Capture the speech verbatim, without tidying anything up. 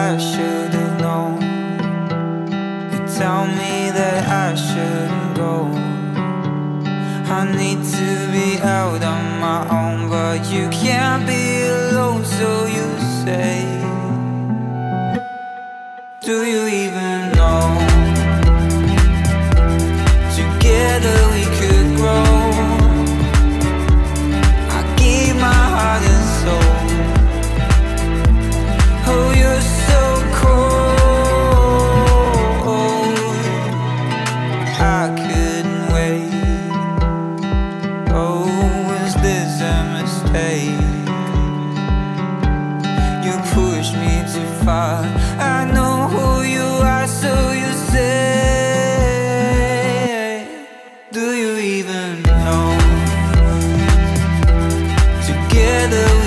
I should have known. You tell me that I shouldn't go. I need to be out on my own, but you can't be alone, so you say. Do you even know? Together we could grow. I gave my heart and soul. Oh, you're so cold. I couldn't wait. Oh, was this a mistake? You pushed me too far. I know who you are, so you say. Do you even know? Together